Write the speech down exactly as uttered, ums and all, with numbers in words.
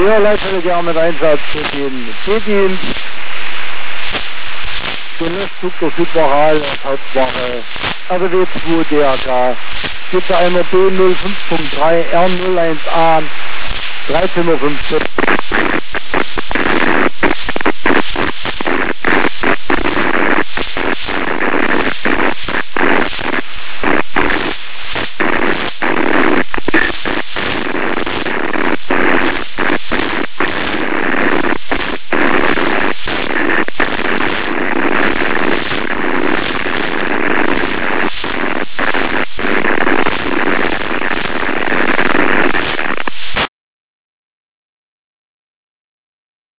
Ja, Leitstelle mit Einsatz für den B-Dienst. Den Löschzug der Südwache als Hauptwache R W zwei D R K. Gibt einer B null fünf Punkt drei R null eins A dreizehn Uhr fünfzehn.